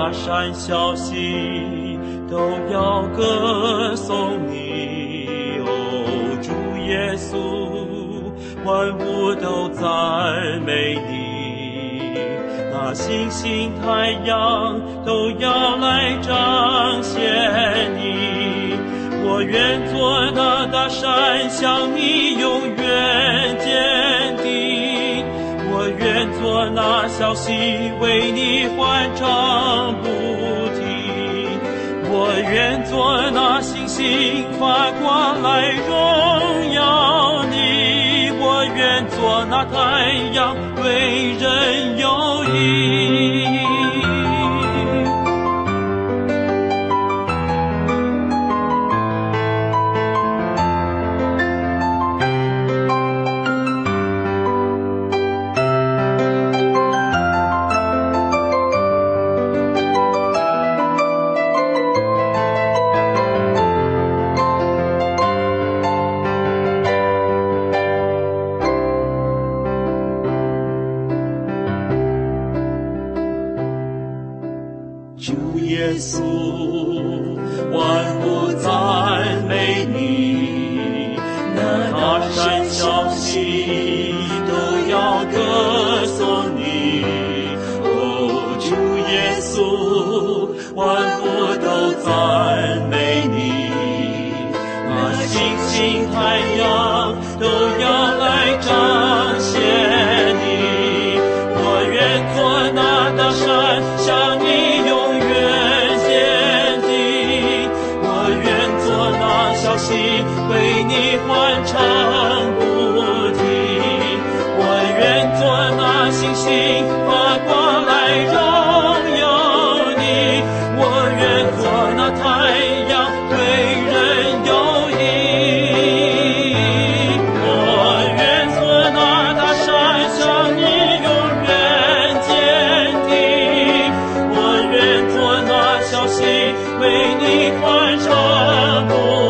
大山小溪都要歌颂你，哦，主耶稣，万物都赞美你，那星星太阳都要来彰显你。我愿做那大山，向你永远坚定，我愿做那小溪，为你欢唱不停，我愿做那星星，发光来荣耀你，我愿做那太阳，为人有益。主耶稣，万物赞美你，那大山小溪都要歌颂你。哦，主耶稣，万物都赞美你，那星星太阳都要来彰显你。我愿做那大山，向你永远坚定，我愿做那小溪，为你欢唱不停，我愿做那星星，发光来荣耀你，我愿做那太阳，对人有益，我愿做那大山，向你永远坚定，我愿做那小溪，为你欢唱不